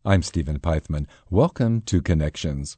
I'm Stephen Pythman. Welcome to Connections.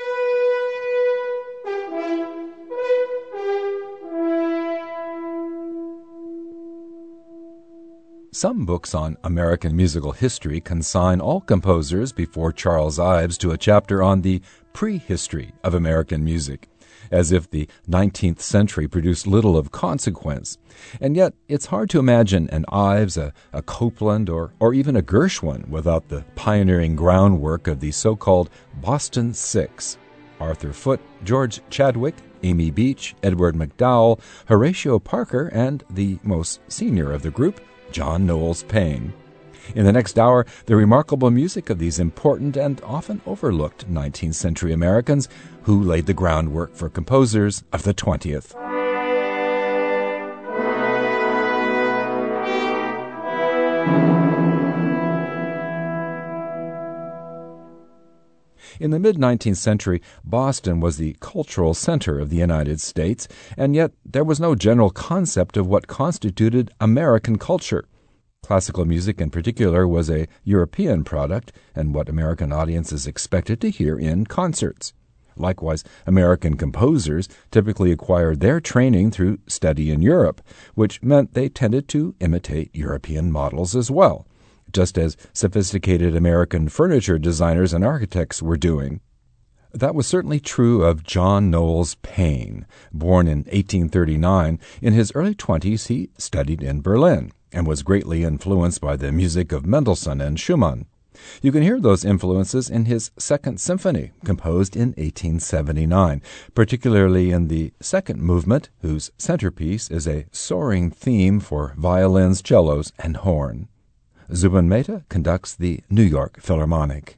Some books on American musical history consign all composers before Charles Ives to a chapter on the prehistory of American music, as if the 19th century produced little of consequence. And yet, it's hard to imagine an Ives, a Copland, or even a Gershwin without the pioneering groundwork of the so-called Boston Six: Arthur Foote, George Chadwick, Amy Beach, Edward McDowell, Horatio Parker, and the most senior of the group, John Knowles Paine. In the next hour, the remarkable music of these important and often overlooked 19th century Americans who laid the groundwork for composers of the 20th. In the mid-19th century, Boston was the cultural center of the United States, and yet there was no general concept of what constituted American culture. Classical music in particular was a European product and what American audiences expected to hear in concerts. Likewise, American composers typically acquired their training through study in Europe, which meant they tended to imitate European models as well, just as sophisticated American furniture designers and architects were doing. That was certainly true of John Knowles Paine. Born in 1839, in his early 20s he studied in Berlin and was greatly influenced by the music of Mendelssohn and Schumann. You can hear those influences in his Second Symphony, composed in 1879, particularly in the second movement, whose centerpiece is a soaring theme for violins, cellos, and horn. Zubin Mehta conducts the New York Philharmonic.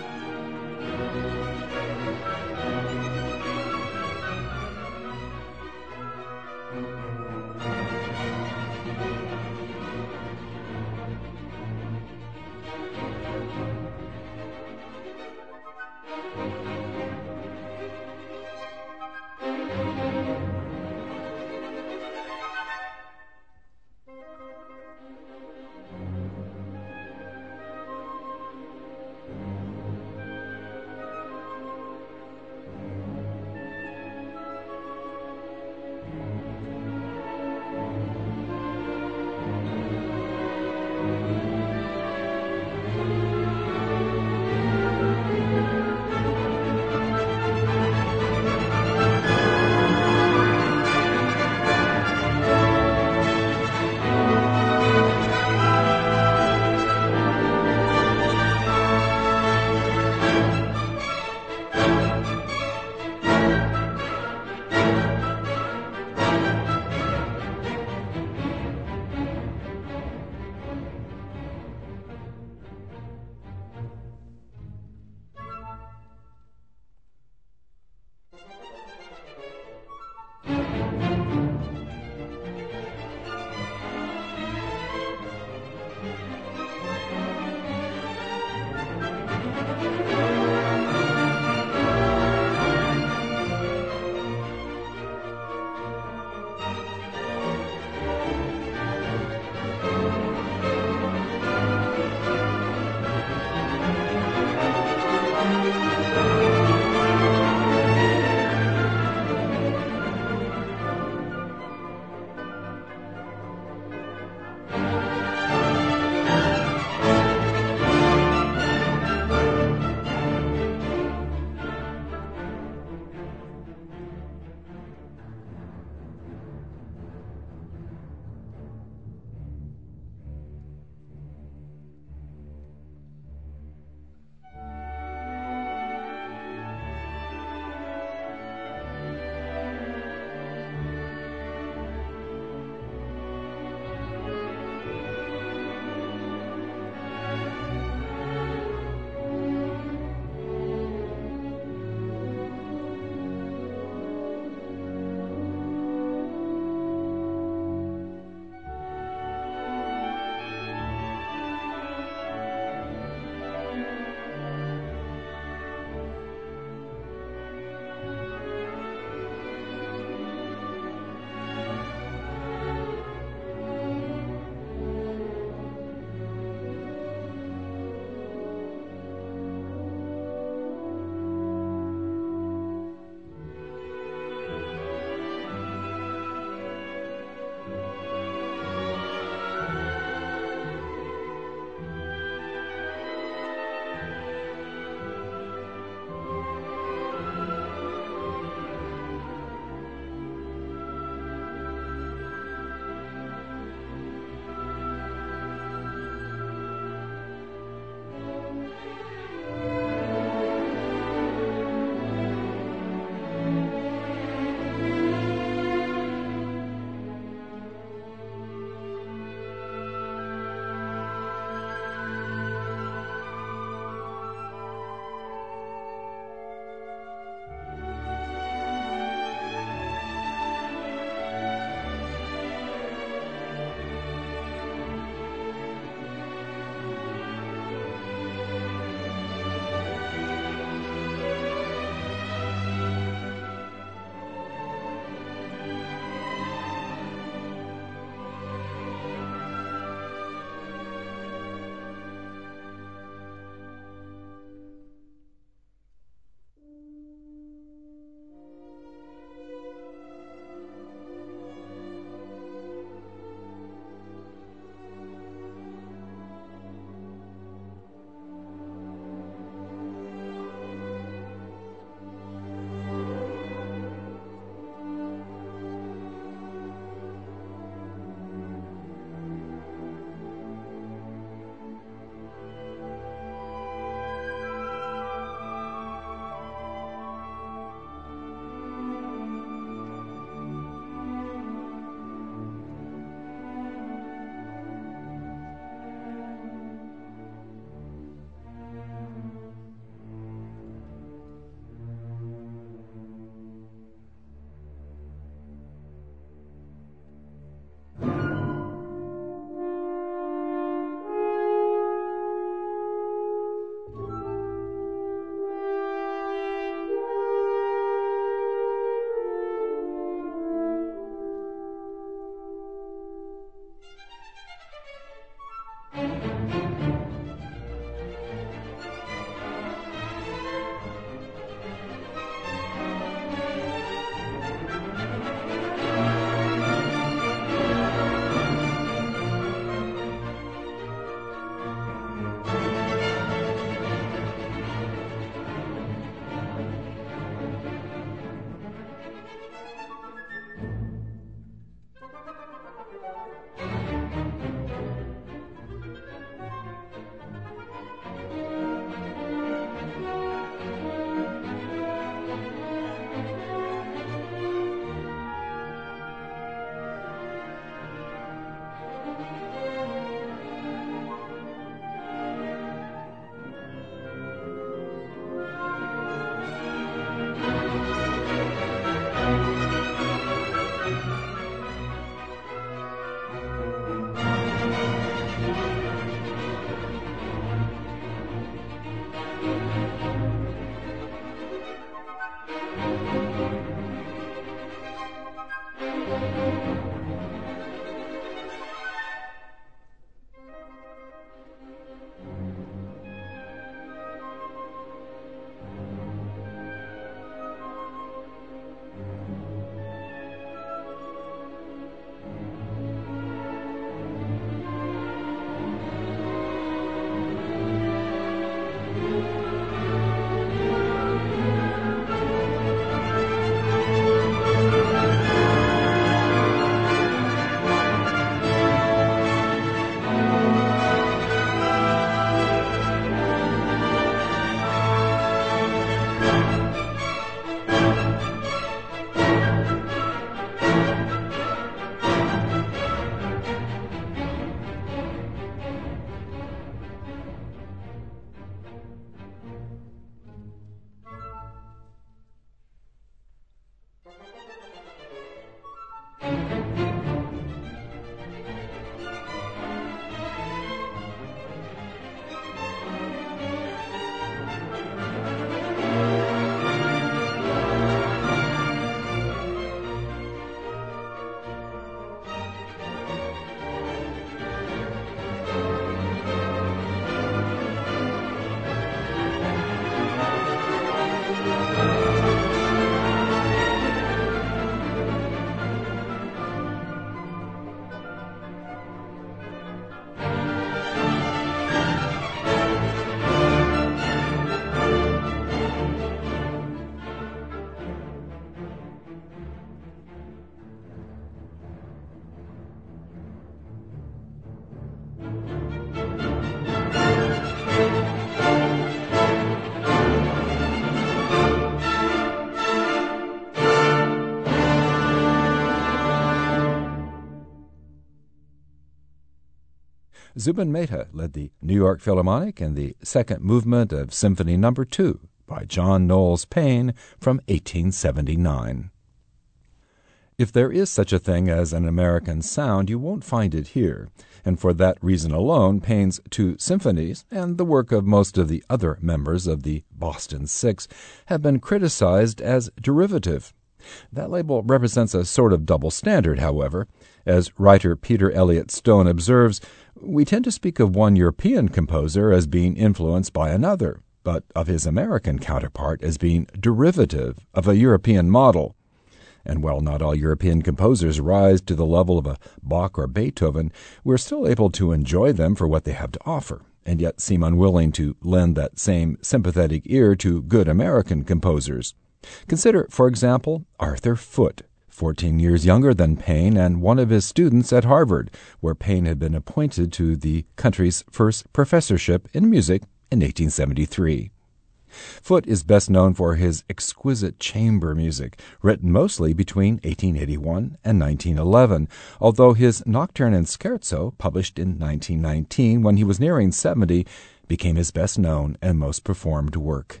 Zubin Mehta led the New York Philharmonic in the second movement of Symphony No. 2 by John Knowles Paine from 1879. If there is such a thing as an American sound, you won't find it here, and for that reason alone, Paine's two symphonies, and the work of most of the other members of the Boston Six, have been criticized as derivative. That label represents a sort of double standard, however. As writer Peter Elliott Stone observes, we tend to speak of one European composer as being influenced by another, but of his American counterpart as being derivative of a European model. And while not all European composers rise to the level of a Bach or Beethoven, we're still able to enjoy them for what they have to offer, and yet seem unwilling to lend that same sympathetic ear to good American composers. Consider, for example, Arthur Foote, 14 years younger than Paine and one of his students at Harvard, where Paine had been appointed to the country's first professorship in music in 1873. Foote is best known for his exquisite chamber music, written mostly between 1881 and 1911, although his Nocturne and Scherzo, published in 1919 when he was nearing 70, became his best known and most performed work.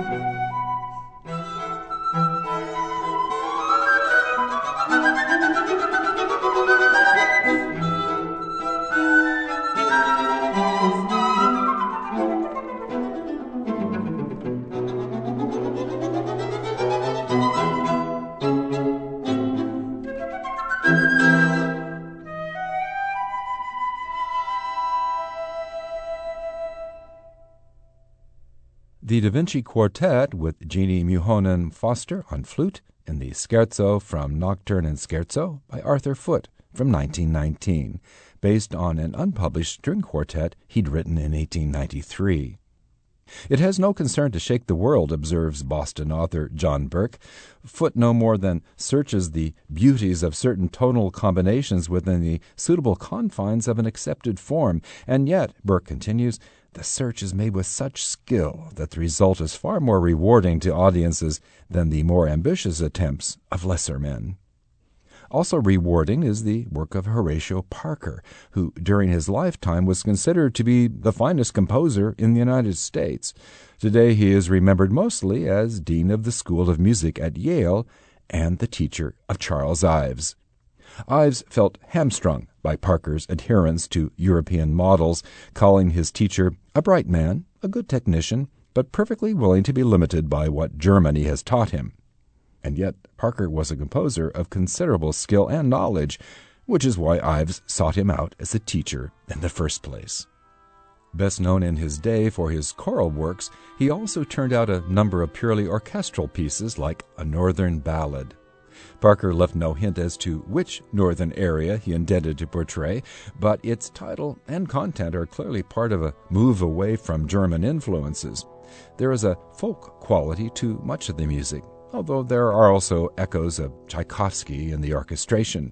The Da Vinci Quartet with Jeannie Muhonen Foster on flute in the Scherzo from Nocturne and Scherzo by Arthur Foote from 1919, based on an unpublished string quartet he'd written in 1893. It has no concern to shake the world, observes Boston author John Burke. Foote no more than searches the beauties of certain tonal combinations within the suitable confines of an accepted form, and yet, Burke continues, the search is made with such skill that the result is far more rewarding to audiences than the more ambitious attempts of lesser men. Also rewarding is the work of Horatio Parker, who during his lifetime was considered to be the finest composer in the United States. Today he is remembered mostly as Dean of the School of Music at Yale and the teacher of Charles Ives. Ives felt hamstrung by Parker's adherence to European models, calling his teacher a bright man, a good technician, but perfectly willing to be limited by what Germany has taught him. And yet Parker was a composer of considerable skill and knowledge, which is why Ives sought him out as a teacher in the first place. Best known in his day for his choral works, he also turned out a number of purely orchestral pieces like A Northern Ballad. Parker left no hint as to which northern area he intended to portray, but its title and content are clearly part of a move away from German influences. There is a folk quality to much of the music, although there are also echoes of Tchaikovsky in the orchestration.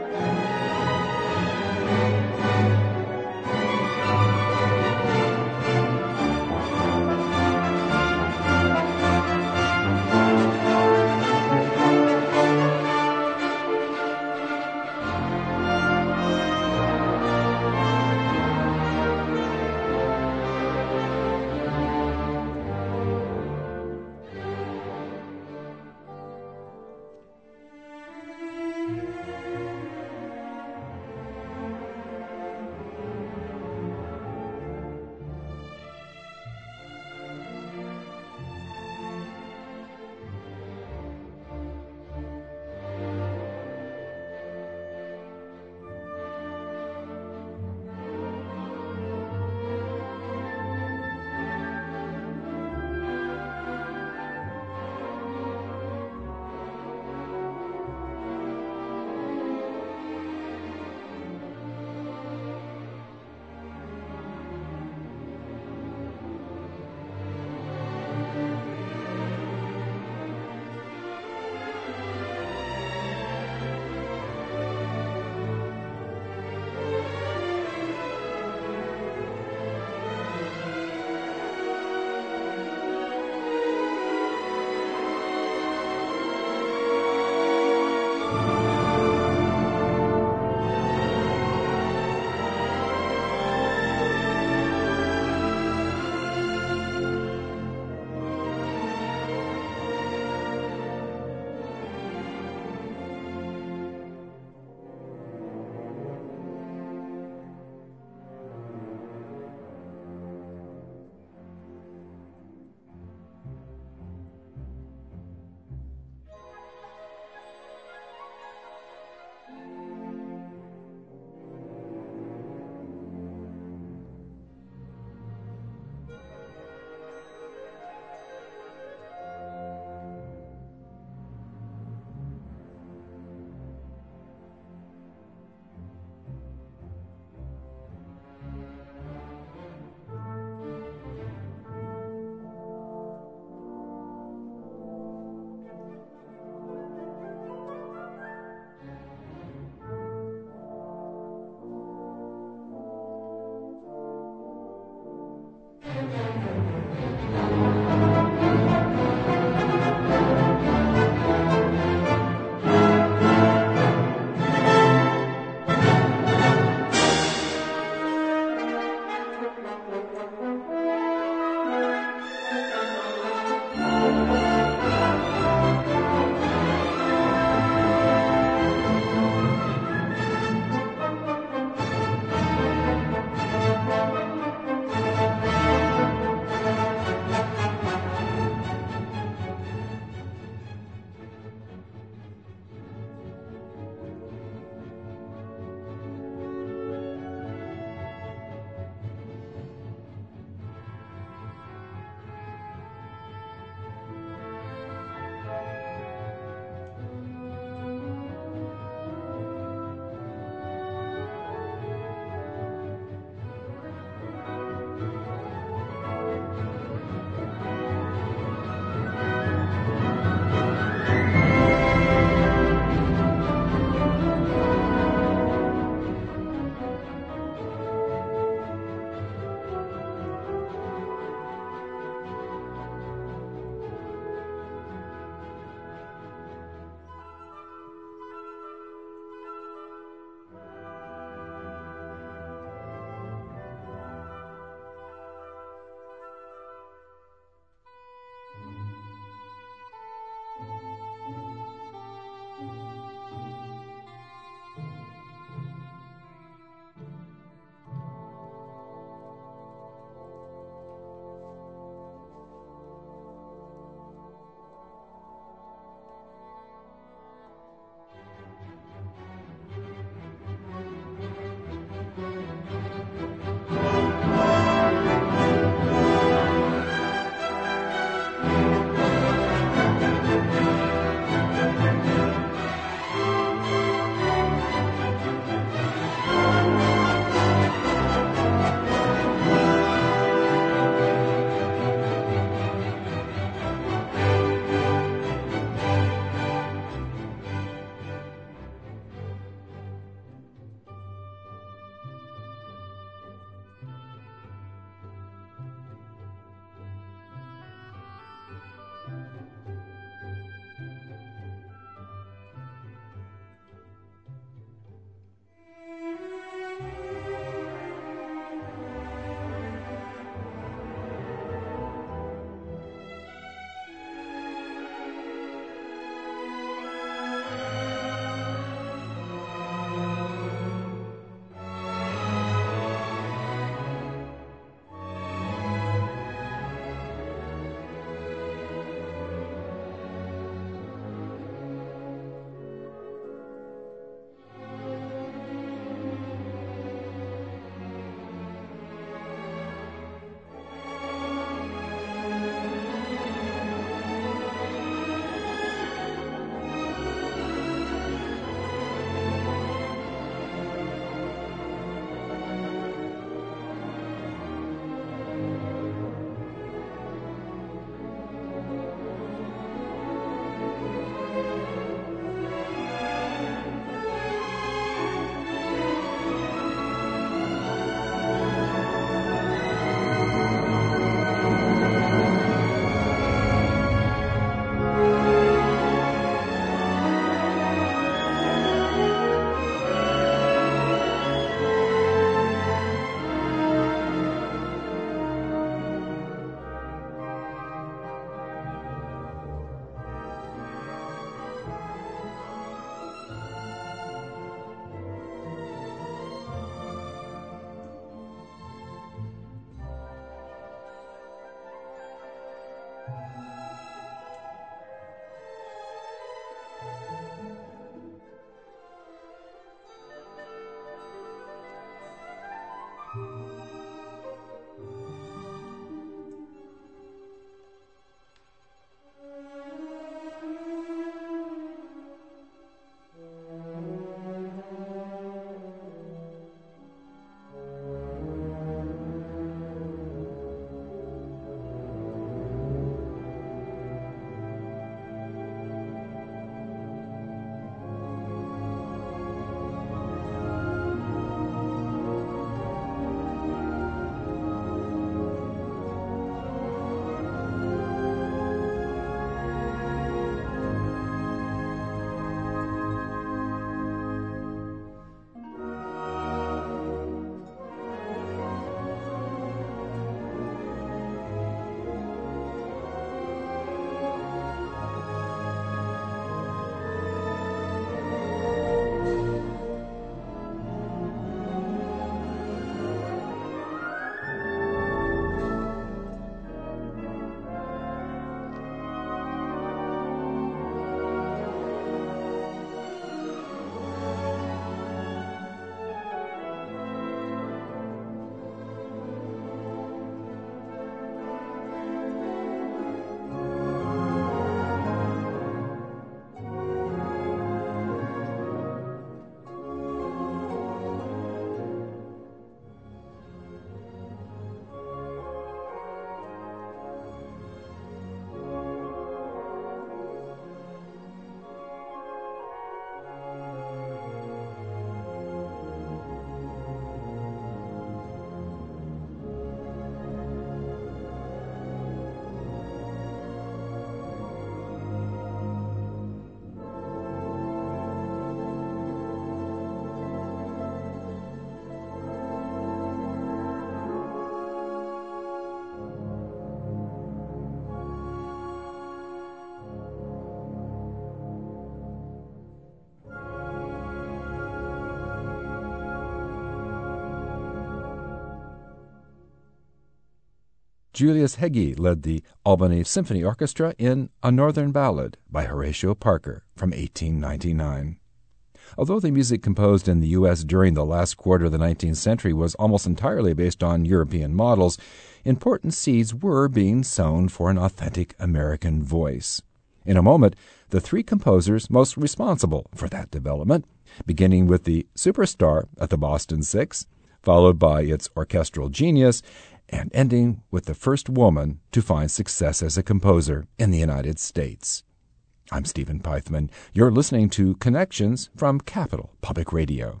Julius Hegyi led the Albany Symphony Orchestra in A Northern Ballad by Horatio Parker from 1899. Although the music composed in the U.S. during the last quarter of the 19th century was almost entirely based on European models, important seeds were being sown for an authentic American voice. In a moment, the three composers most responsible for that development, beginning with the superstar at the Boston Six, followed by its orchestral genius, and ending with the first woman to find success as a composer in the United States. I'm Stephen Pythman. You're listening to Connections from Capital Public Radio.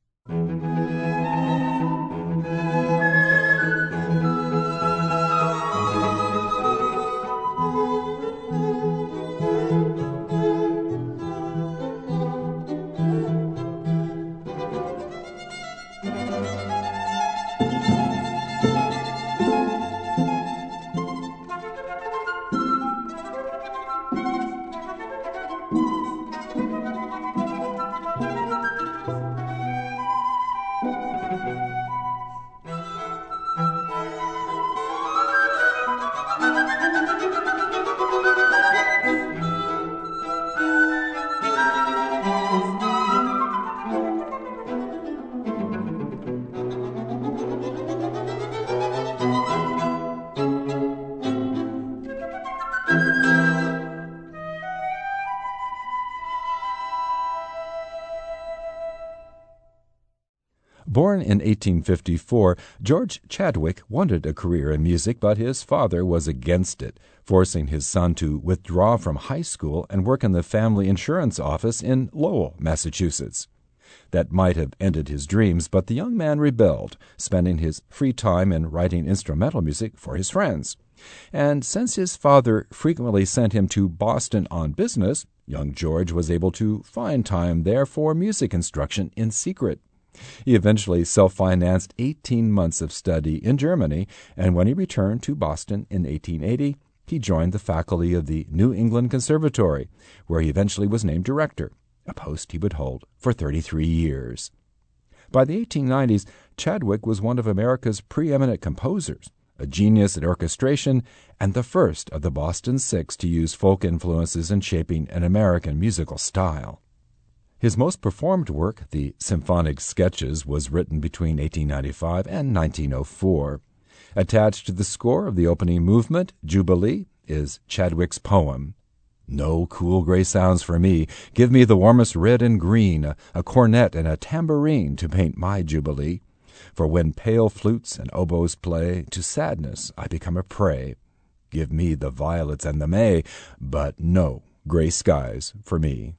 Born in 1854, George Chadwick wanted a career in music, but his father was against it, forcing his son to withdraw from high school and work in the family insurance office in Lowell, Massachusetts. That might have ended his dreams, but the young man rebelled, spending his free time in writing instrumental music for his friends. And since his father frequently sent him to Boston on business, young George was able to find time there for music instruction in secret. He eventually self-financed 18 months of study in Germany, and when he returned to Boston in 1880, he joined the faculty of the New England Conservatory, where he eventually was named director, a post he would hold for 33 years. By the 1890s, Chadwick was one of America's preeminent composers, a genius at orchestration, and the first of the Boston Six to use folk influences in shaping an American musical style. His most performed work, the Symphonic Sketches, was written between 1895 and 1904. Attached to the score of the opening movement, Jubilee, is Chadwick's poem. No cool gray sounds for me. Give me the warmest red and green, a cornet and a tambourine to paint my Jubilee. For when pale flutes and oboes play, to sadness I become a prey. Give me the violets and the May, but no gray skies for me.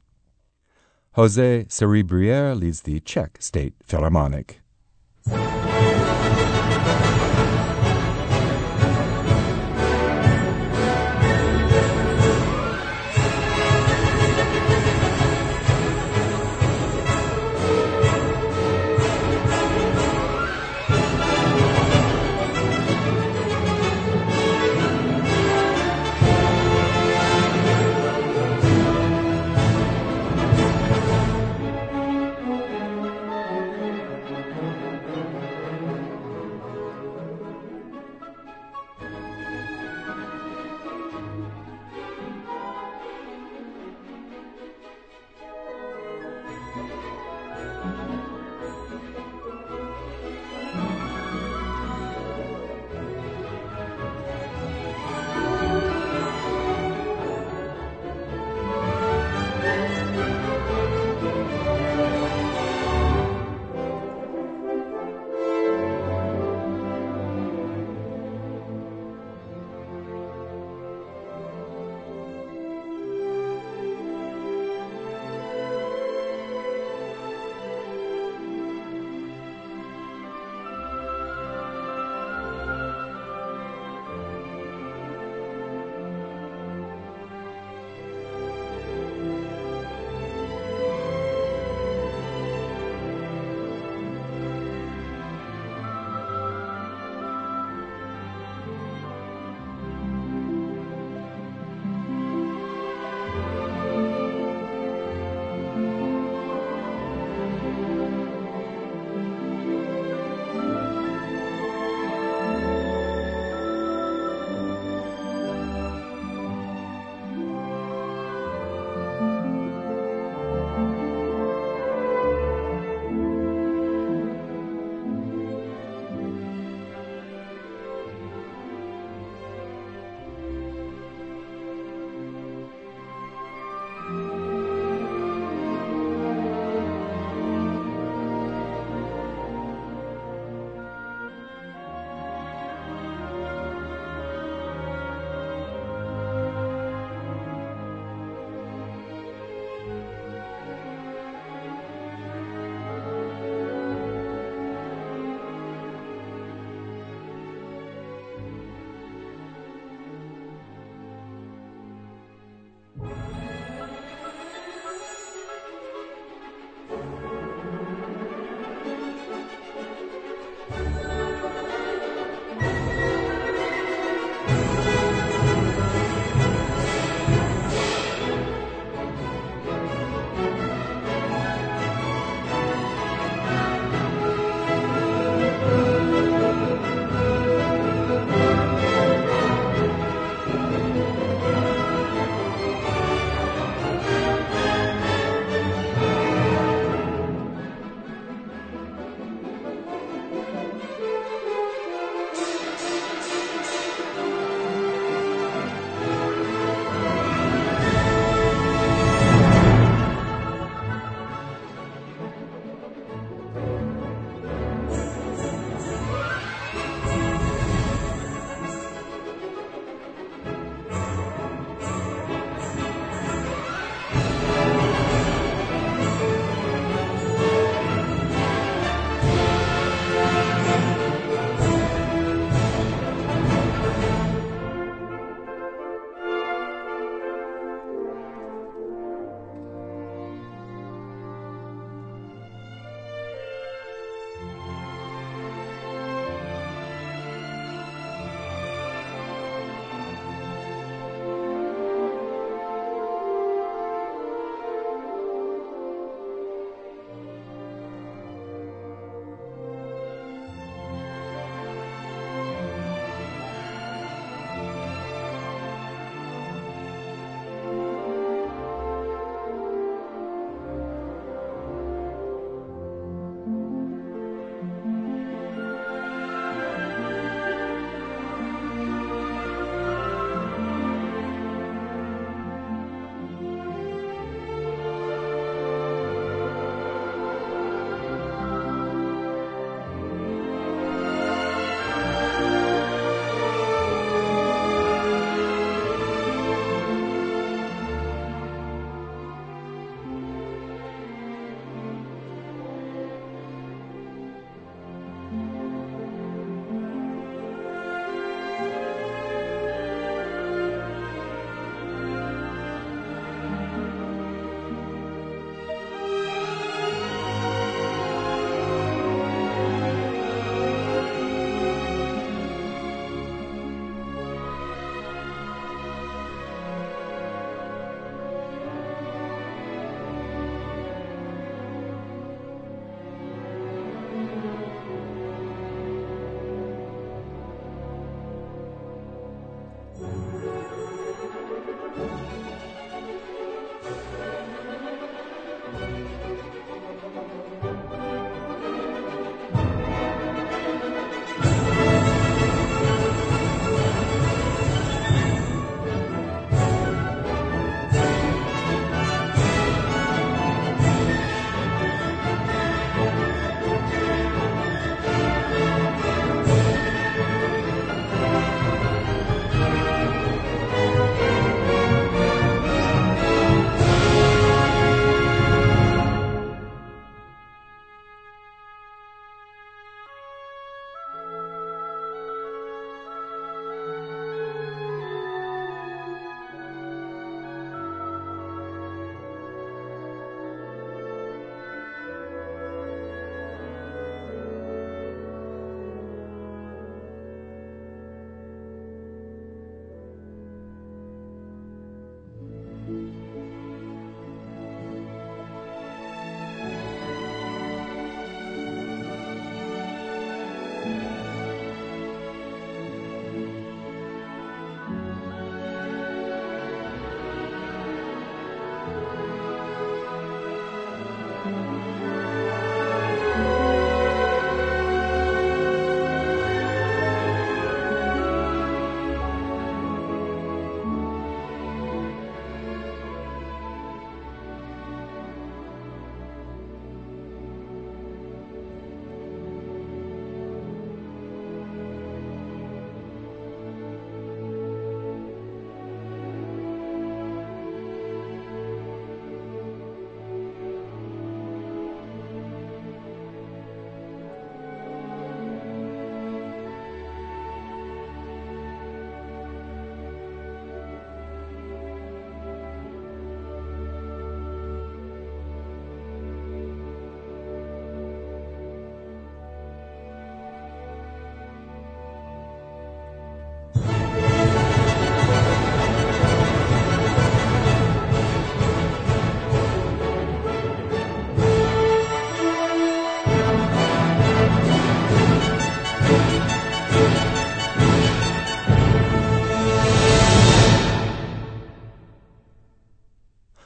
José Cerebrière leads the Czech State Philharmonic.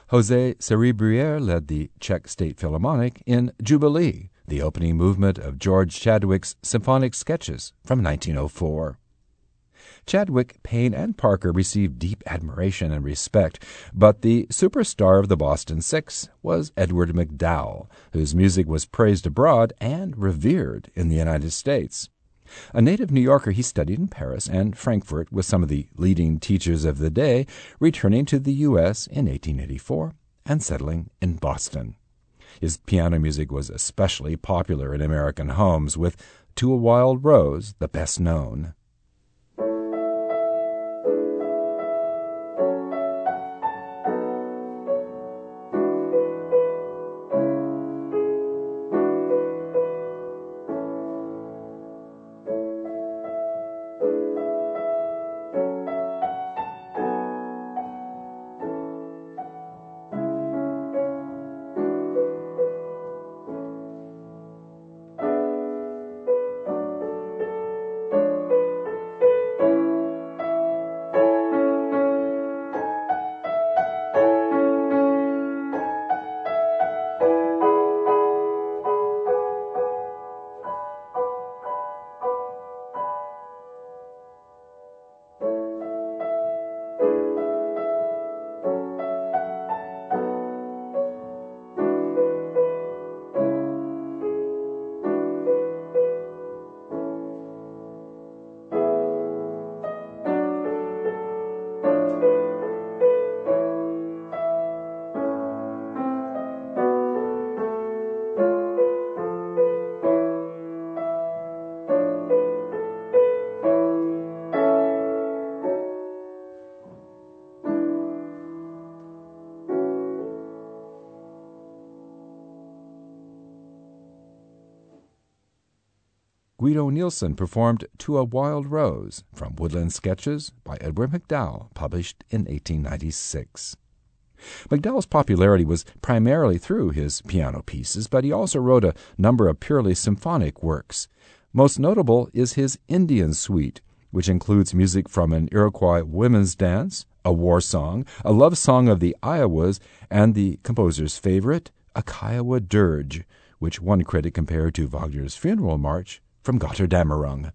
José Cerebriere led the Czech State Philharmonic in Jubilee, the opening movement of George Chadwick's symphonic sketches from 1904. Chadwick, Payne, and Parker received deep admiration and respect, but the superstar of the Boston Six was Edward MacDowell, whose music was praised abroad and revered in the United States. A native New Yorker, he studied in Paris and Frankfurt with some of the leading teachers of the day, returning to the U.S. in 1884 and settling in Boston. His piano music was especially popular in American homes, with To a Wild Rose the best known. Guido Nielsen performed To a Wild Rose from Woodland Sketches by Edward MacDowell, published in 1896. MacDowell's popularity was primarily through his piano pieces, but he also wrote a number of purely symphonic works. Most notable is his Indian Suite, which includes music from an Iroquois women's dance, a war song, a love song of the Iowas, and the composer's favorite, a Kiowa dirge, which one critic compared to Wagner's Funeral March from Götterdämmerung.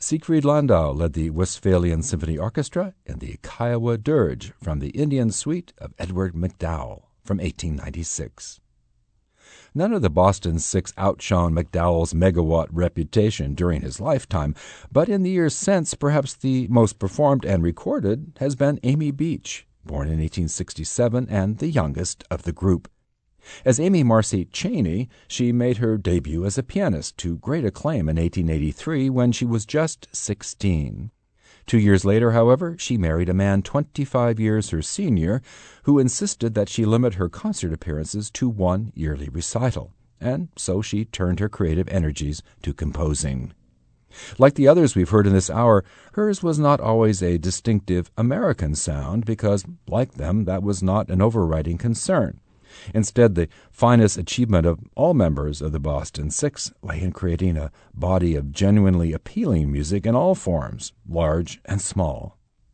Siegfried Landau led the Westphalian Symphony Orchestra in the Kiowa Dirge from the Indian Suite of Edward MacDowell from 1896. None of the Boston Six outshone MacDowell's megawatt reputation during his lifetime, but in the years since, perhaps the most performed and recorded has been Amy Beach, born in 1867 and the youngest of the group. As Amy Marcy Cheney, she made her debut as a pianist to great acclaim in 1883 when she was just 16. 2 years later, however, she married a man 25 years her senior who insisted that she limit her concert appearances to one yearly recital, and so she turned her creative energies to composing. Like the others we've heard in this hour, hers was not always a distinctive American sound because, like them, that was not an overriding concern. Instead, the finest achievement of all members of the Boston Six lay in creating a body of genuinely appealing music in all forms, large and small.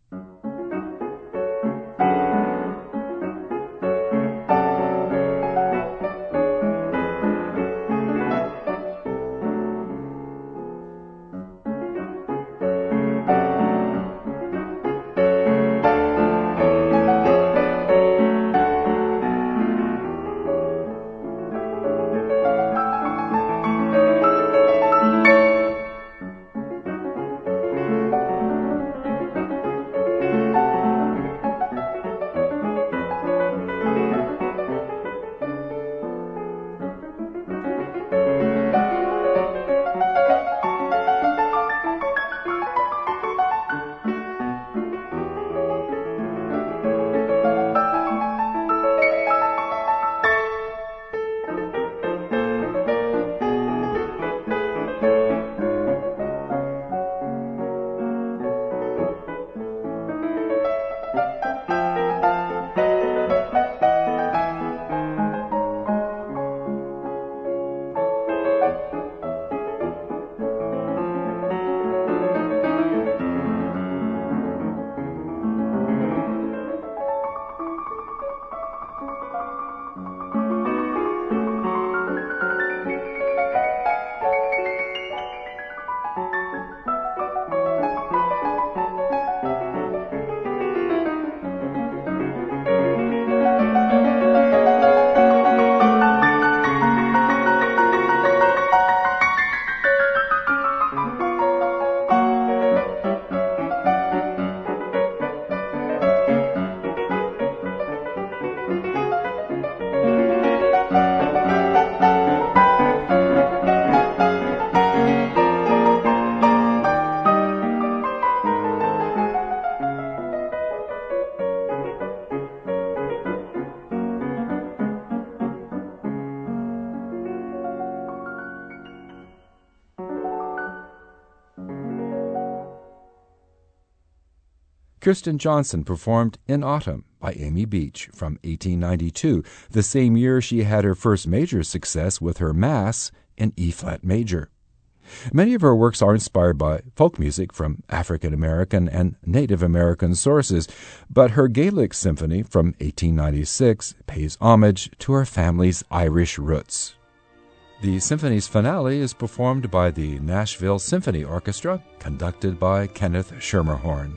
Kirsten Johnson performed In Autumn by Amy Beach from 1892, the same year she had her first major success with her Mass in E-flat major. Many of her works are inspired by folk music from African American and Native American sources, but her Gaelic Symphony from 1896 pays homage to her family's Irish roots. The symphony's finale is performed by the Nashville Symphony Orchestra, conducted by Kenneth Schermerhorn.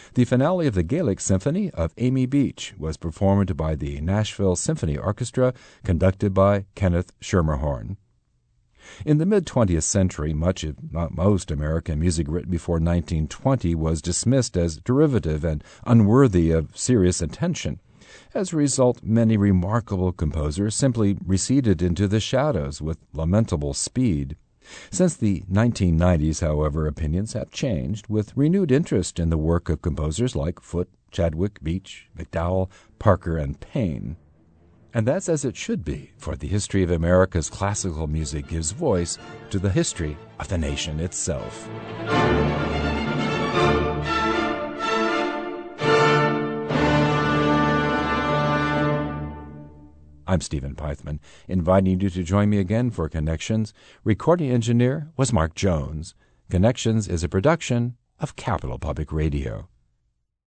The finale of the Gaelic Symphony of Amy Beach was performed by the Nashville Symphony Orchestra, conducted by Kenneth Schermerhorn. In the mid-20th century, much, if not most, American music written before 1920 was dismissed as derivative and unworthy of serious attention. As a result, many remarkable composers simply receded into the shadows with lamentable speed. Since the 1990s, however, opinions have changed, with renewed interest in the work of composers like Foote, Chadwick, Beach, McDowell, Parker, and Payne. And that's as it should be, for the history of America's classical music gives voice to the history of the nation itself. I'm Stephen Pythman, inviting you to join me again for Connections. Recording engineer was Mark Jones. Connections is a production of Capital Public Radio.